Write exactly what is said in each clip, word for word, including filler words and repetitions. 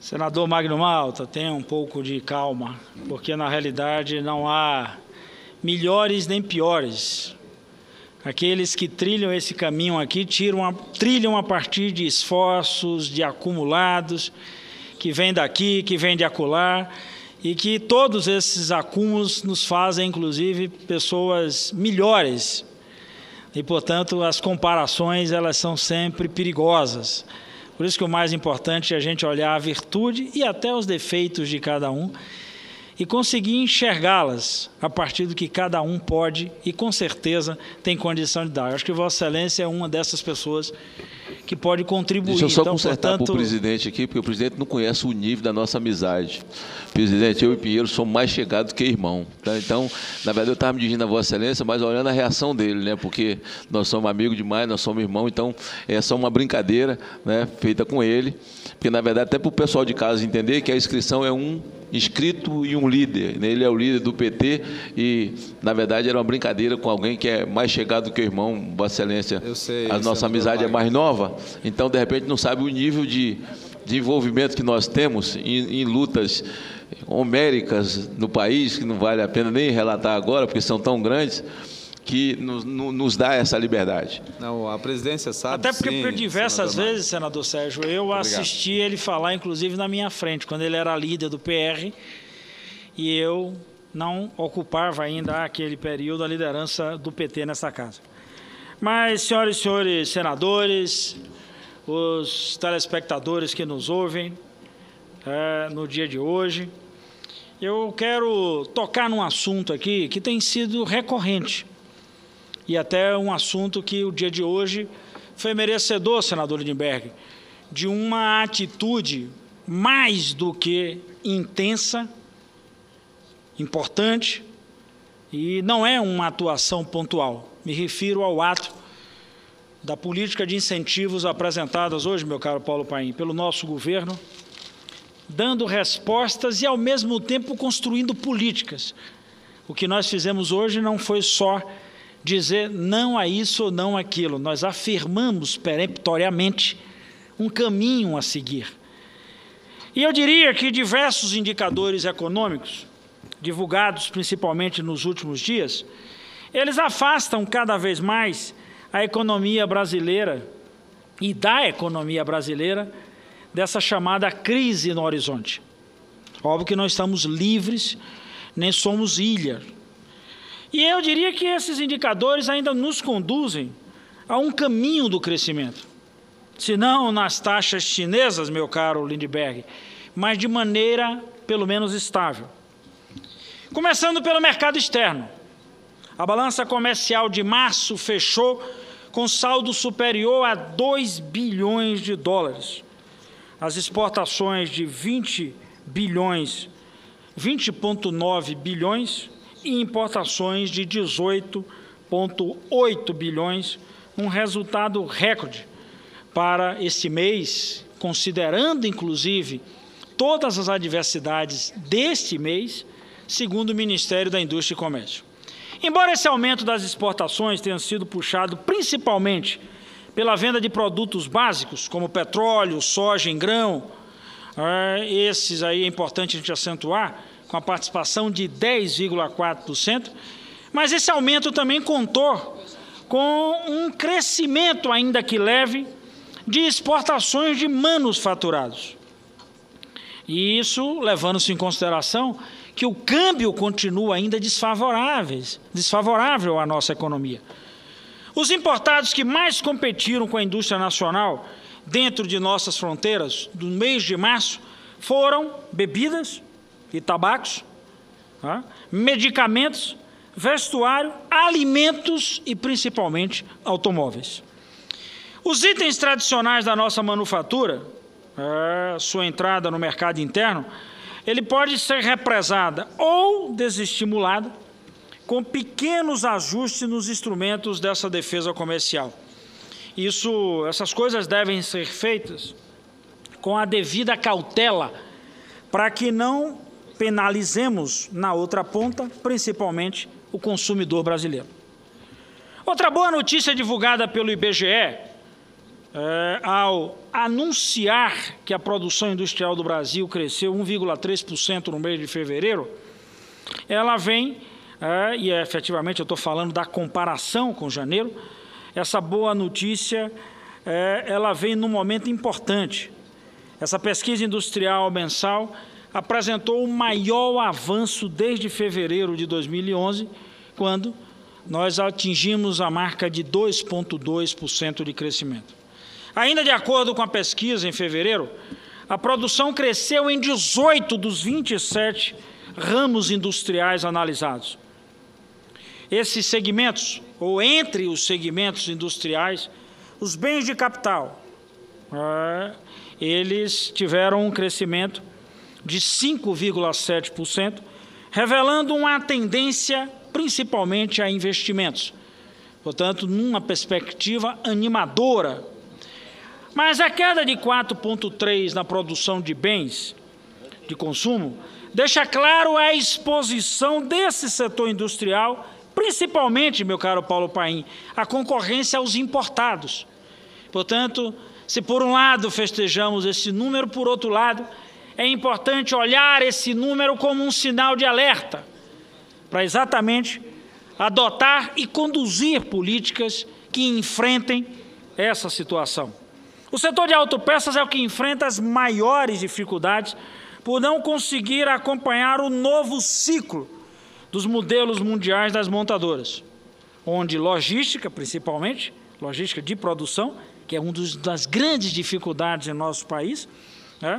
Senador Magno Malta, tenha um pouco de calma, porque na realidade não há melhores nem piores. Aqueles que trilham esse caminho aqui tiram a, trilham a partir de esforços, de acumulados, que vêm daqui, que vêm de acolá, e que todos esses acúmulos nos fazem, inclusive, pessoas melhores. E, portanto, as comparações, elas são sempre perigosas. Por isso que o mais importante é a gente olhar a virtude e até os defeitos de cada um e conseguir enxergá-las a partir do que cada um pode e, com certeza, tem condição de dar. Eu acho que Vossa Excelência é uma dessas pessoas que pode contribuir. Deixa eu só então, consertar portanto... para o presidente aqui, porque o presidente não conhece o nível da nossa amizade. Presidente, eu e Pinheiro somos mais chegados que irmão. Tá? Então, na verdade, eu estava me dirigindo a Vossa Excelência, mas olhando a reação dele, né? Porque nós somos amigos demais, nós somos irmãos, então é só uma brincadeira, né? Feita com ele. Porque, na verdade, até para o pessoal de casa entender que a inscrição é um inscrito e um líder. Ele é o líder do P T e, na verdade, era uma brincadeira com alguém que é mais chegado que o irmão, Vossa Excelência. Eu sei, a nossa amizade é mais nova, então, de repente, não sabe o nível de, de envolvimento que nós temos em, em lutas homéricas no país, que não vale a pena nem relatar agora, porque são tão grandes, que nos, nos dá essa liberdade. Não, a presidência sabe. Até porque, sim, por diversas senador vezes, senador Sérgio, eu Obrigado. assisti ele falar, inclusive, na minha frente, quando ele era líder do P R, e eu não ocupava ainda aquele período a liderança do P T nessa casa. Mas, senhoras e senhores senadores, os telespectadores que nos ouvem é, no dia de hoje, eu quero tocar num assunto aqui que tem sido recorrente, e até um assunto que o dia de hoje foi merecedor, senador Lindbergh, de uma atitude mais do que intensa, importante, e não é uma atuação pontual. Me refiro ao ato da política de incentivos apresentadas hoje, meu caro Paulo Paim, pelo nosso governo, dando respostas e, ao mesmo tempo, construindo políticas. O que nós fizemos hoje não foi só dizer não a isso ou não àquilo. Nós afirmamos peremptoriamente um caminho a seguir. E eu diria que diversos indicadores econômicos, divulgados principalmente nos últimos dias, eles afastam cada vez mais a economia brasileira e da economia brasileira dessa chamada crise no horizonte. Óbvio que não estamos livres, nem somos ilha. E eu diria que esses indicadores ainda nos conduzem a um caminho do crescimento. Se não nas taxas chinesas, meu caro Lindbergh, mas de maneira, pelo menos, estável. Começando pelo mercado externo. A balança comercial de março fechou com saldo superior a dois bilhões de dólares. As exportações de vinte bilhões, vinte vírgula nove bilhões e importações de dezoito vírgula oito bilhões, um resultado recorde para esse mês, considerando, inclusive, todas as adversidades deste mês, segundo o Ministério da Indústria e Comércio. Embora esse aumento das exportações tenha sido puxado principalmente pela venda de produtos básicos, como petróleo, soja em grão, esses aí é importante a gente acentuar, com a participação de dez vírgula quatro por cento, mas esse aumento também contou com um crescimento, ainda que leve, de exportações de manufaturados. E isso levando-se em consideração que o câmbio continua ainda desfavorável, desfavorável à nossa economia. Os importados que mais competiram com a indústria nacional dentro de nossas fronteiras no mês de março foram bebidas e tabacos, tá? medicamentos, vestuário, alimentos e, principalmente, automóveis. Os itens tradicionais da nossa manufatura, é, sua entrada no mercado interno, ele pode ser represada ou desestimulada com pequenos ajustes nos instrumentos dessa defesa comercial. Isso, essas coisas devem ser feitas com a devida cautela para que não penalizemos na outra ponta, principalmente o consumidor brasileiro. Outra boa notícia divulgada pelo I B G E, é, ao anunciar que a produção industrial do Brasil cresceu um vírgula três por cento no mês de fevereiro, ela vem, é, e é, efetivamente eu estou falando da comparação com janeiro, essa boa notícia, é, ela vem num momento importante. Essa pesquisa industrial mensal apresentou o maior avanço desde fevereiro de dois mil e onze, quando nós atingimos a marca de dois vírgula dois por cento de crescimento. Ainda de acordo com a pesquisa, em fevereiro, a produção cresceu em dezoito dos vinte e sete ramos industriais analisados. Esses segmentos, ou entre os segmentos industriais, os bens de capital, é, eles tiveram um crescimento de cinco vírgula sete por cento, revelando uma tendência principalmente a investimentos. Portanto, numa perspectiva animadora. Mas a queda de quatro vírgula três por cento na produção de bens de consumo deixa claro a exposição desse setor industrial, principalmente, meu caro Paulo Paim, a concorrência aos importados. Portanto, se por um lado festejamos esse número, por outro lado, é importante olhar esse número como um sinal de alerta, para exatamente adotar e conduzir políticas que enfrentem essa situação. O setor de autopeças é o que enfrenta as maiores dificuldades por não conseguir acompanhar o novo ciclo dos modelos mundiais das montadoras, onde logística, principalmente, logística de produção, que é uma das grandes dificuldades em nosso país, né,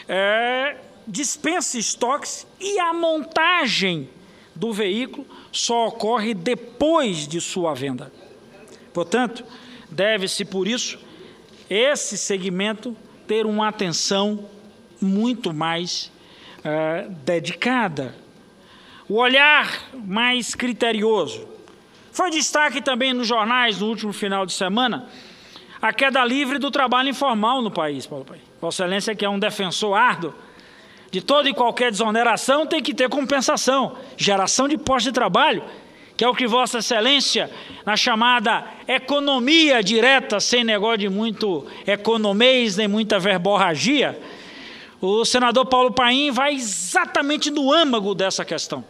é, dispensa estoques e a montagem do veículo só ocorre depois de sua venda. Portanto, deve-se, por isso, esse segmento ter uma atenção muito mais é, dedicada. O olhar mais criterioso. Foi destaque também nos jornais no último final de semana a queda livre do trabalho informal no país, Paulo Paim. Vossa Excelência, que é um defensor árduo de toda e qualquer desoneração, tem que ter compensação, geração de postos de trabalho, que é o que Vossa Excelência, na chamada economia direta, sem negócio de muito economês, nem muita verborragia, o senador Paulo Paim vai exatamente no âmago dessa questão.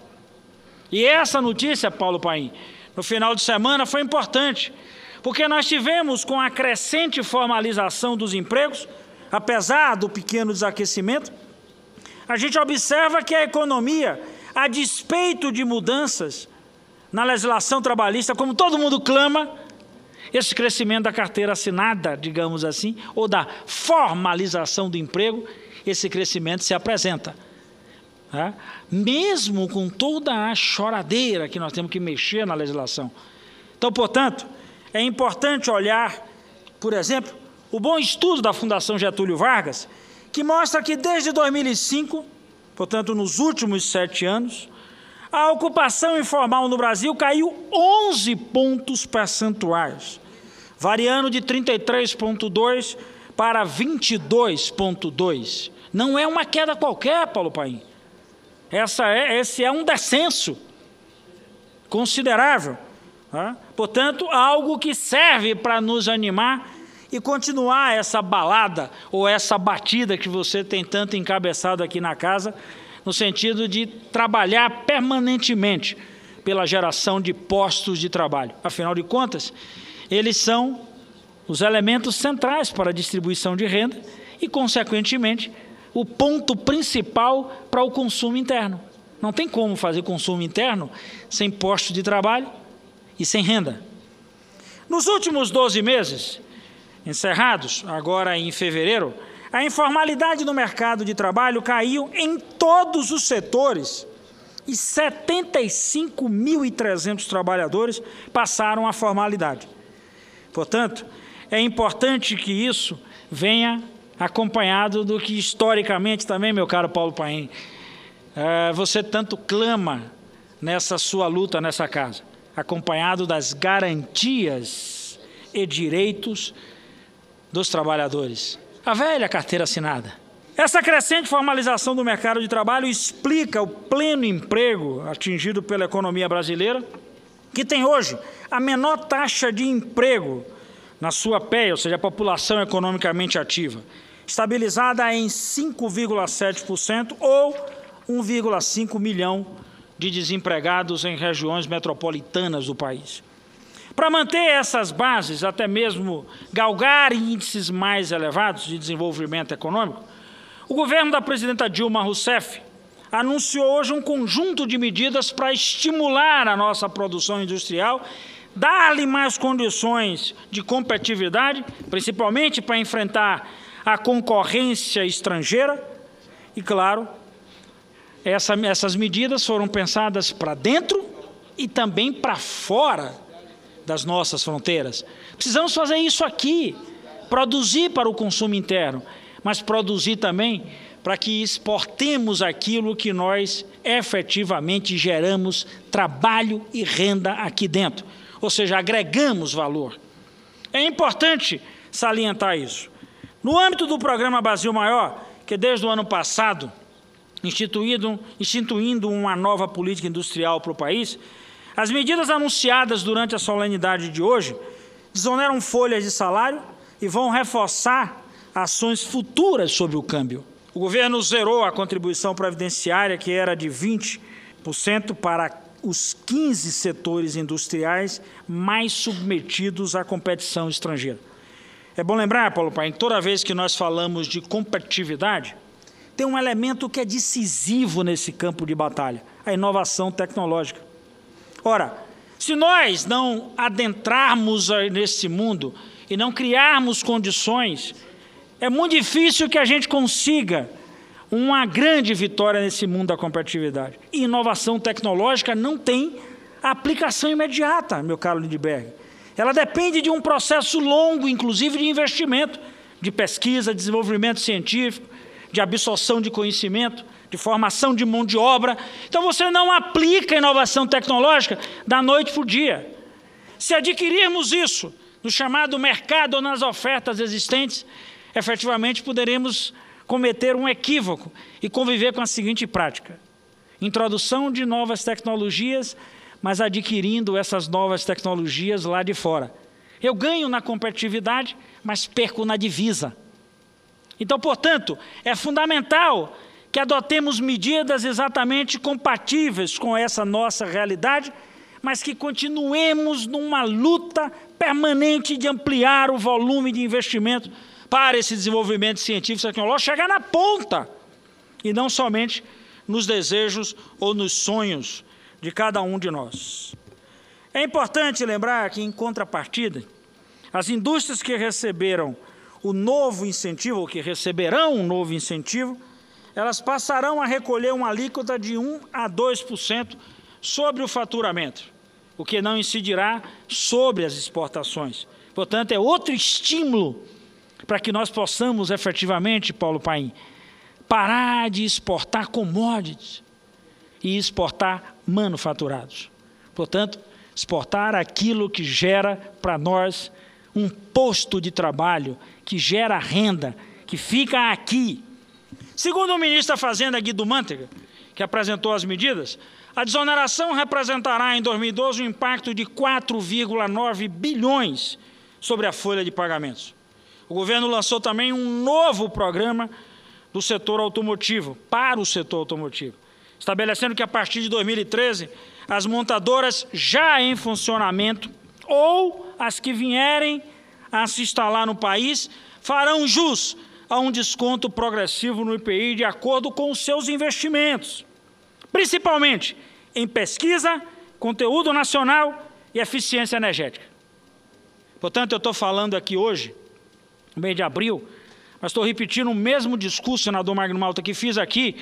E essa notícia, Paulo Paim, no final de semana foi importante, porque nós tivemos, com a crescente formalização dos empregos, apesar do pequeno desaquecimento, a gente observa que a economia, a despeito de mudanças na legislação trabalhista, como todo mundo clama, esse crescimento da carteira assinada, digamos assim, ou da formalização do emprego, esse crescimento se apresenta. Tá? Mesmo com toda a choradeira que nós temos que mexer na legislação. Então, portanto, é importante olhar, por exemplo, o bom estudo da Fundação Getúlio Vargas, que mostra que desde dois mil e cinco, portanto, nos últimos sete anos, a ocupação informal no Brasil caiu onze pontos percentuais, variando de trinta e três vírgula dois para vinte e dois vírgula dois. Não é uma queda qualquer, Paulo Paim. Essa é, esse é um descenso considerável. Tá? Portanto, algo que serve para nos animar e continuar essa balada ou essa batida que você tem tanto encabeçado aqui na casa, no sentido de trabalhar permanentemente pela geração de postos de trabalho. Afinal de contas, eles são os elementos centrais para a distribuição de renda e, consequentemente, o ponto principal para o consumo interno. Não tem como fazer consumo interno sem postos de trabalho e sem renda. Nos últimos doze meses, encerrados agora em fevereiro, a informalidade no mercado de trabalho caiu em todos os setores e setenta e cinco mil e trezentos trabalhadores passaram à formalidade. Portanto, é importante que isso venha acompanhado do que historicamente também, meu caro Paulo Paim, é, você tanto clama nessa sua luta nessa casa, acompanhado das garantias e direitos dos trabalhadores. A velha carteira assinada. Essa crescente formalização do mercado de trabalho explica o pleno emprego atingido pela economia brasileira, que tem hoje a menor taxa de emprego na sua P E I, ou seja, a população economicamente ativa, estabilizada em cinco vírgula sete por cento ou um vírgula cinco milhão de desempregados em regiões metropolitanas do país. Para manter essas bases, até mesmo galgar índices mais elevados de desenvolvimento econômico, o governo da presidenta Dilma Rousseff anunciou hoje um conjunto de medidas para estimular a nossa produção industrial, dar-lhe mais condições de competitividade, principalmente para enfrentar a concorrência estrangeira. E, claro, essa, essas medidas foram pensadas para dentro e também para fora das nossas fronteiras. Precisamos fazer isso aqui, produzir para o consumo interno, mas produzir também para que exportemos aquilo que nós efetivamente geramos trabalho e renda aqui dentro, ou seja, agregamos valor. É importante salientar isso. No âmbito do programa Brasil Maior, que desde o ano passado, instituído, instituindo uma nova política industrial para o país, as medidas anunciadas durante a solenidade de hoje desoneram folhas de salário e vão reforçar ações futuras sobre o câmbio. O governo zerou a contribuição previdenciária, que era de vinte por cento para os quinze setores industriais mais submetidos à competição estrangeira. É bom lembrar, Paulo Paim, que toda vez que nós falamos de competitividade, tem um elemento que é decisivo nesse campo de batalha, a inovação tecnológica. Ora, se nós não adentrarmos nesse mundo e não criarmos condições, é muito difícil que a gente consiga uma grande vitória nesse mundo da competitividade. E inovação tecnológica não tem aplicação imediata, meu caro Lindbergh. Ela depende de um processo longo, inclusive de investimento, de pesquisa, desenvolvimento científico, de absorção de conhecimento, de formação de mão de obra. Então, você não aplica inovação tecnológica da noite para o dia. Se adquirirmos isso no chamado mercado ou nas ofertas existentes, efetivamente poderemos cometer um equívoco e conviver com a seguinte prática: introdução de novas tecnologias, mas adquirindo essas novas tecnologias lá de fora. Eu ganho na competitividade, mas perco na divisa. Então, portanto, é fundamental que adotemos medidas exatamente compatíveis com essa nossa realidade, mas que continuemos numa luta permanente de ampliar o volume de investimento para esse desenvolvimento científico e tecnológico chegar na ponta, e não somente nos desejos ou nos sonhos de cada um de nós. É importante lembrar que, em contrapartida, as indústrias que receberam o novo incentivo, ou que receberão um novo incentivo, elas passarão a recolher uma alíquota de um a dois por cento sobre o faturamento, o que não incidirá sobre as exportações. Portanto, é outro estímulo para que nós possamos efetivamente, Paulo Paim, parar de exportar commodities e exportar manufaturados. Portanto, exportar aquilo que gera para nós um posto de trabalho, que gera renda, que fica aqui. Segundo o ministro da Fazenda, Guido Mantega, que apresentou as medidas, a desoneração representará em dois mil e doze um impacto de quatro vírgula nove bilhões sobre a folha de pagamentos. O governo lançou também um novo programa do setor automotivo, para o setor automotivo, estabelecendo que a partir de dois mil e treze, as montadoras já em funcionamento ou as que vierem a se instalar no país farão jus a um desconto progressivo no I P I de acordo com os seus investimentos, principalmente em pesquisa, conteúdo nacional e eficiência energética. Portanto, eu estou falando aqui hoje, no mês de abril, mas estou repetindo o mesmo discurso, senador Magno Malta, que fiz aqui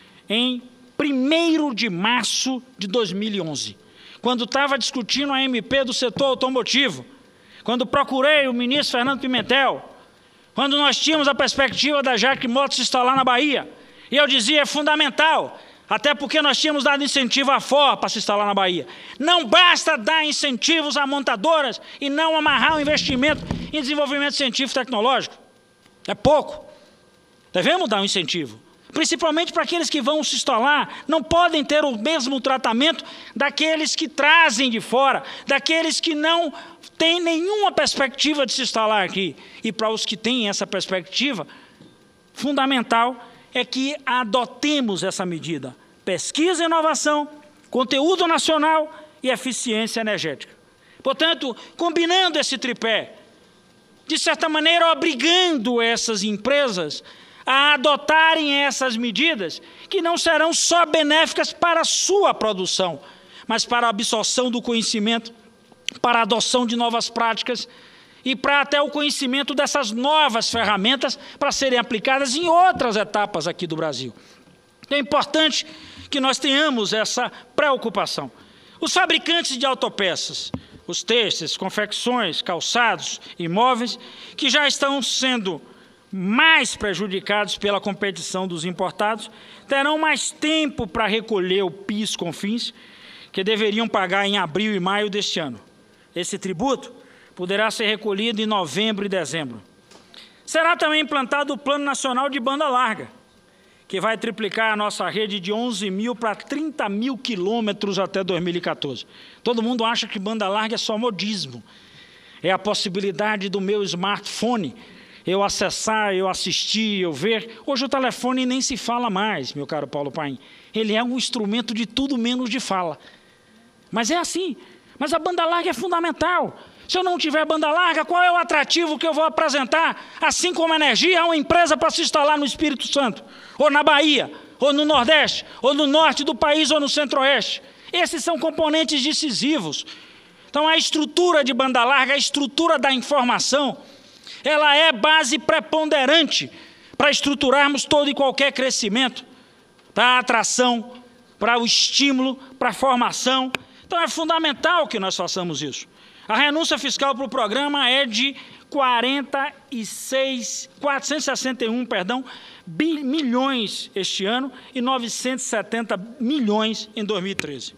em primeiro de março de dois mil e onze, quando estava discutindo a M P do setor automotivo, quando procurei o ministro Fernando Pimentel, quando nós tínhamos a perspectiva da Jaque Motors se instalar na Bahia, e eu dizia, é fundamental, até porque nós tínhamos dado incentivo à Ford para se instalar na Bahia. Não basta dar incentivos a montadoras e não amarrar o investimento em desenvolvimento científico e tecnológico. É pouco. Devemos dar um incentivo principalmente para aqueles que vão se instalar, não podem ter o mesmo tratamento daqueles que trazem de fora, daqueles que não têm nenhuma perspectiva de se instalar aqui. E para os que têm essa perspectiva, fundamental é que adotemos essa medida. Pesquisa e inovação, conteúdo nacional e eficiência energética. Portanto, combinando esse tripé, de certa maneira obrigando essas empresas a adotarem essas medidas que não serão só benéficas para a sua produção, mas para a absorção do conhecimento, para a adoção de novas práticas e para até o conhecimento dessas novas ferramentas para serem aplicadas em outras etapas aqui do Brasil. É importante que nós tenhamos essa preocupação. Os fabricantes de autopeças, os têxteis, confecções, calçados, imóveis, que já estão sendo mais prejudicados pela competição dos importados, terão mais tempo para recolher o PIS COFINS, que deveriam pagar em abril e maio deste ano. Esse tributo poderá ser recolhido em novembro e dezembro. Será também implantado o Plano Nacional de Banda Larga, que vai triplicar a nossa rede de onze mil para trinta mil quilômetros até dois mil e quatorze. Todo mundo acha que banda larga é só modismo. É a possibilidade do meu smartphone eu acessar, eu assistir, eu ver. Hoje o telefone nem se fala mais, meu caro Paulo Paim. Ele é um instrumento de tudo menos de fala. Mas é assim. Mas a banda larga é fundamental. Se eu não tiver banda larga, qual é o atrativo que eu vou apresentar? Assim como a energia, a uma empresa para se instalar no Espírito Santo, ou na Bahia, ou no Nordeste, ou no Norte do país, ou no Centro-Oeste. Esses são componentes decisivos. Então, a estrutura de banda larga, a estrutura da informação, ela é base preponderante para estruturarmos todo e qualquer crescimento, para a atração, para o estímulo, para a formação. Então, é fundamental que nós façamos isso. A renúncia fiscal para o programa é de quarenta e seis, quatrocentos e sessenta e um perdão, milhões este ano e novecentos e setenta milhões em dois mil e treze.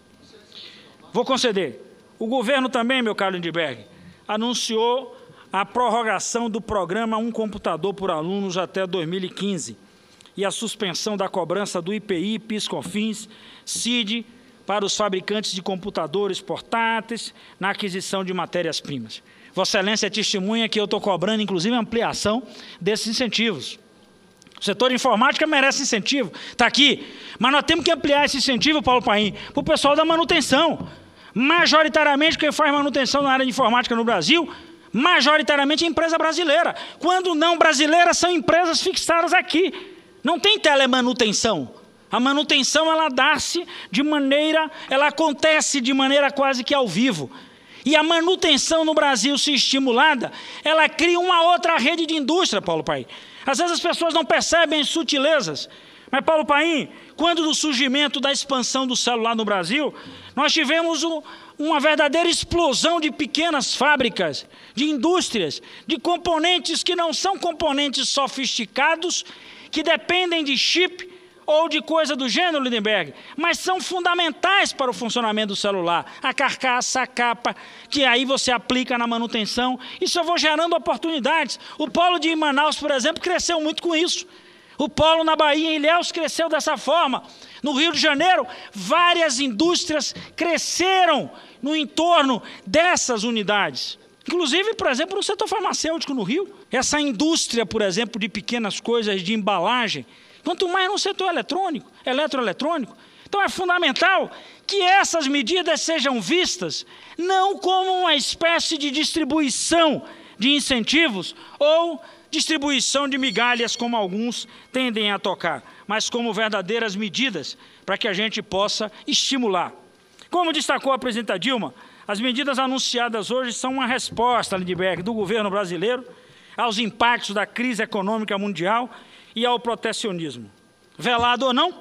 Vou conceder. O governo também, meu caro Lindbergh, anunciou a prorrogação do programa Um Computador por Alunos até dois mil e quinze e a suspensão da cobrança do I P I, PIS, COFINS, C I D para os fabricantes de computadores portáteis na aquisição de matérias-primas. Vossa Excelência testemunha que eu estou cobrando, inclusive, a ampliação desses incentivos. O setor de informática merece incentivo, está aqui. Mas nós temos que ampliar esse incentivo, Paulo Paim, para o pessoal da manutenção. Majoritariamente, quem faz manutenção na área de informática no Brasil, majoritariamente é empresa brasileira. Quando não brasileira, são empresas fixadas aqui. Não tem telemanutenção. A manutenção, ela dá-se de maneira, ela acontece de maneira quase que ao vivo. E a manutenção no Brasil, se estimulada, ela cria uma outra rede de indústria, Paulo Paim. Às vezes as pessoas não percebem as sutilezas. Mas, Paulo Paim, quando do surgimento da expansão do celular no Brasil, nós tivemos um, uma verdadeira explosão de pequenas fábricas, de indústrias, de componentes que não são componentes sofisticados, que dependem de chip, ou de coisa do gênero, Lindbergh, mas são fundamentais para o funcionamento do celular. A carcaça, a capa, que aí você aplica na manutenção. Isso eu vou gerando oportunidades. O polo de Manaus, por exemplo, cresceu muito com isso. O polo na Bahia, em Ilhéus, cresceu dessa forma. No Rio de Janeiro, várias indústrias cresceram no entorno dessas unidades. Inclusive, por exemplo, no setor farmacêutico no Rio. Essa indústria, por exemplo, de pequenas coisas de embalagem, quanto mais no setor eletrônico, eletroeletrônico. Então é fundamental que essas medidas sejam vistas não como uma espécie de distribuição de incentivos ou distribuição de migalhas, como alguns tendem a tocar, mas como verdadeiras medidas para que a gente possa estimular. Como destacou a presidenta Dilma, as medidas anunciadas hoje são uma resposta, Lindbergh, do governo brasileiro aos impactos da crise econômica mundial e ao protecionismo, velado ou não,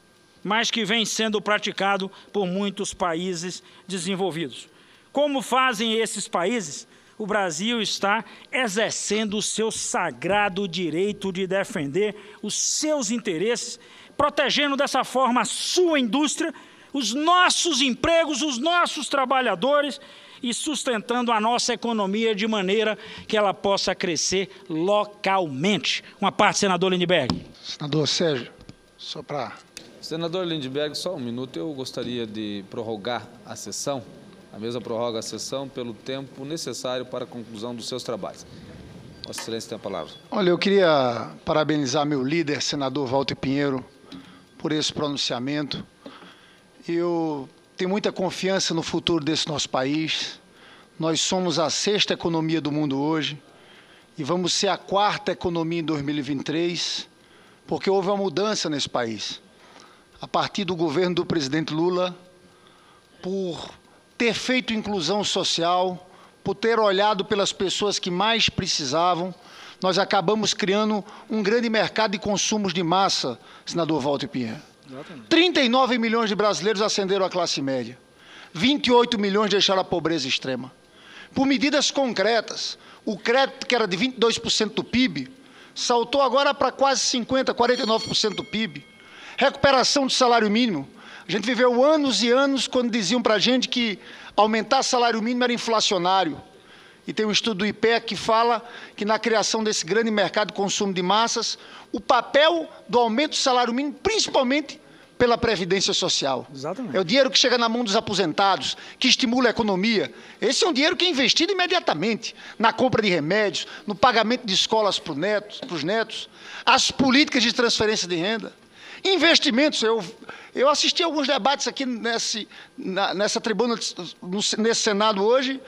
mas que vem sendo praticado por muitos países desenvolvidos. Como fazem esses países, o Brasil está exercendo o seu sagrado direito de defender os seus interesses, protegendo dessa forma a sua indústria, os nossos empregos, os nossos trabalhadores, e sustentando a nossa economia de maneira que ela possa crescer localmente. Uma parte, senador Lindbergh. Senador Sérgio. Só para... Senador Lindbergh, só um minuto. Eu gostaria de prorrogar a sessão, a mesa prorroga a sessão pelo tempo necessário para a conclusão dos seus trabalhos. Vossa Excelência tem a palavra. Olha, eu queria parabenizar meu líder, senador Walter Pinheiro, por esse pronunciamento. Eu tenho muita confiança no futuro desse nosso país. Nós somos a sexta economia do mundo hoje e vamos ser a quarta economia em dois mil e vinte e três, porque houve uma mudança nesse país. A partir do governo do presidente Lula, por ter feito inclusão social, por ter olhado pelas pessoas que mais precisavam, nós acabamos criando um grande mercado de consumos de massa, senador Walter Pinheiro. trinta e nove milhões de brasileiros ascenderam à classe média. vinte e oito milhões deixaram a pobreza extrema. Por medidas concretas, o crédito que era de vinte e dois por cento do P I B, saltou agora para quase cinquenta por cento, quarenta e nove por cento do P I B. Recuperação do salário mínimo. A gente viveu anos e anos quando diziam para a gente que aumentar salário mínimo era inflacionário. E tem um estudo do I P E C que fala que na criação desse grande mercado de consumo de massas, o papel do aumento do salário mínimo, principalmente pela Previdência Social. Exatamente. É o dinheiro que chega na mão dos aposentados, que estimula a economia. Esse é um dinheiro que é investido imediatamente na compra de remédios, no pagamento de escolas para os netos, para os netos, as políticas de transferência de renda. Investimentos, eu, eu assisti a alguns debates aqui nesse, na, nessa tribuna, no, nesse Senado hoje,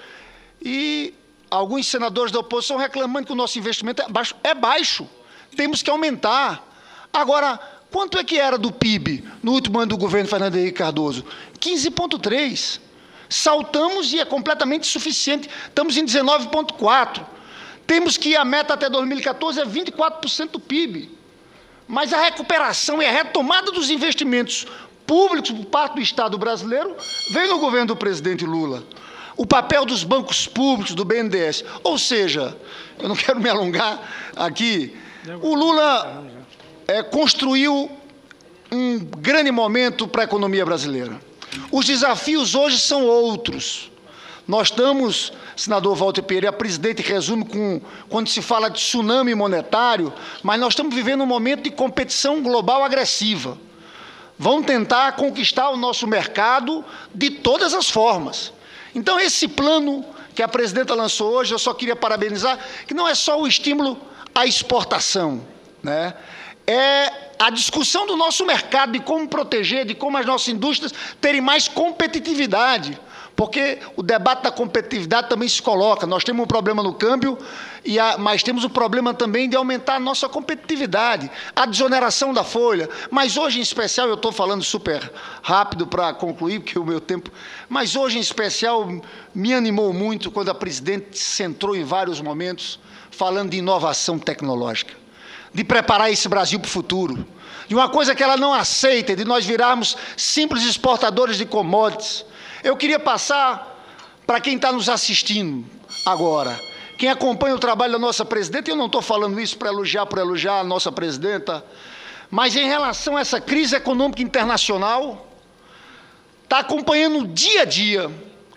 e alguns senadores da oposição reclamando que o nosso investimento é baixo. É baixo, temos que aumentar. Agora, quanto é que era do P I B no último ano do governo Fernando Henrique Cardoso? quinze vírgula três. Saltamos e é completamente insuficiente. Estamos em dezenove vírgula quatro. Temos que a meta até dois mil e quatorze é vinte e quatro por cento do P I B. Mas a recuperação e a retomada dos investimentos públicos por parte do Estado brasileiro vem no governo do presidente Lula. O papel dos bancos públicos, do B N D E S. Ou seja, eu não quero me alongar aqui, o Lula é, construiu um grande momento para a economia brasileira. Os desafios hoje são outros. Nós estamos, senador Walter Pinheiro, a presidente resume com, quando se fala de tsunami monetário, mas nós estamos vivendo um momento de competição global agressiva. Vão tentar conquistar o nosso mercado de todas as formas. Então, esse plano que a presidenta lançou hoje, eu só queria parabenizar, que não é só o estímulo à exportação, né? É a discussão do nosso mercado, de como proteger, de como as nossas indústrias terem mais competitividade, porque o debate da competitividade também se coloca. Nós temos um problema no câmbio, e a, mas temos o problema também de aumentar a nossa competitividade, a desoneração da folha. Mas hoje, em especial, eu estou falando super rápido para concluir, porque o meu tempo... Mas hoje, em especial, me animou muito quando a presidente centrou em vários momentos falando de inovação tecnológica, de preparar esse Brasil para o futuro, de uma coisa que ela não aceita, de nós virarmos simples exportadores de commodities. Eu queria passar para quem está nos assistindo agora, quem acompanha o trabalho da nossa presidenta, e eu não estou falando isso para elogiar, por elogiar a nossa presidenta, mas em relação a essa crise econômica internacional, está acompanhando dia a dia,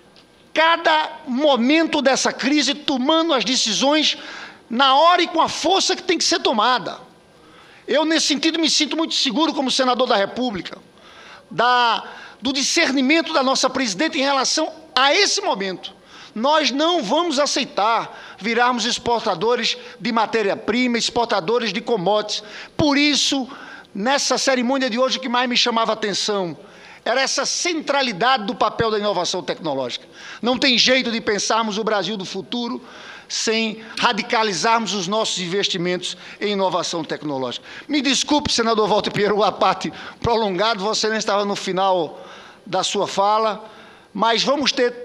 cada momento dessa crise, tomando as decisões na hora e com a força que tem que ser tomada. Eu, nesse sentido, me sinto muito seguro como senador da República, da... do discernimento da nossa presidente em relação a esse momento. Nós não vamos aceitar virarmos exportadores de matéria-prima, exportadores de commodities. Por isso, nessa cerimônia de hoje, o que mais me chamava a atenção era essa centralidade do papel da inovação tecnológica. Não tem jeito de pensarmos o Brasil do futuro sem radicalizarmos os nossos investimentos em inovação tecnológica. Me desculpe, senador Walter Pinheiro, a parte prolongada, Vossa Excelência estava no final da sua fala, mas vamos ter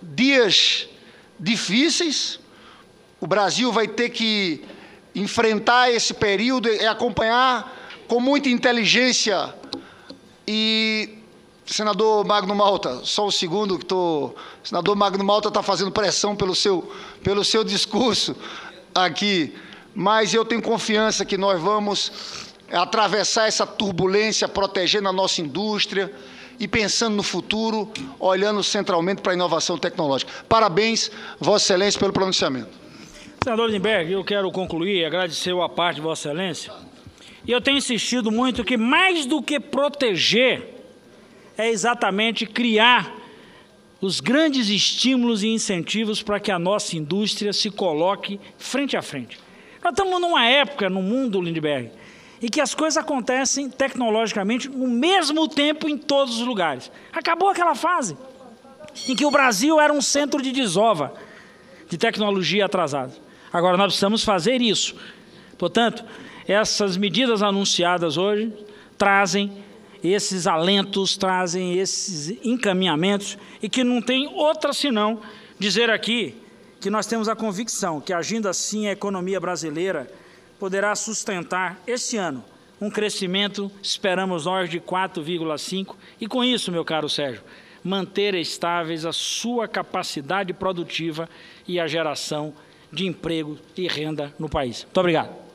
dias difíceis, o Brasil vai ter que enfrentar esse período e acompanhar com muita inteligência. E, senador Magno Malta, só um segundo que estou... Senador Magno Malta está fazendo pressão pelo seu, pelo seu discurso aqui, mas eu tenho confiança que nós vamos atravessar essa turbulência, protegendo a nossa indústria e pensando no futuro, olhando centralmente para a inovação tecnológica. Parabéns, Vossa Excelência, pelo pronunciamento. Senador Lindbergh, eu quero concluir e agradecer a parte de Vossa Excelência E eu tenho insistido muito que mais do que proteger, é exatamente criar os grandes estímulos e incentivos para que a nossa indústria se coloque frente a frente. Nós estamos numa época no mundo, Lindbergh, em que as coisas acontecem tecnologicamente no mesmo tempo em todos os lugares. Acabou aquela fase em que o Brasil era um centro de desova de tecnologia atrasada. Agora nós precisamos fazer isso. Portanto, essas medidas anunciadas hoje trazem esses alentos, trazem esses encaminhamentos e que não tem outra senão dizer aqui que nós temos a convicção que, agindo assim, a economia brasileira poderá sustentar este ano um crescimento, esperamos nós, de quatro vírgula cinco por cento, e com isso, meu caro Sérgio, manter estáveis a sua capacidade produtiva e a geração de emprego e renda no país. Muito obrigado.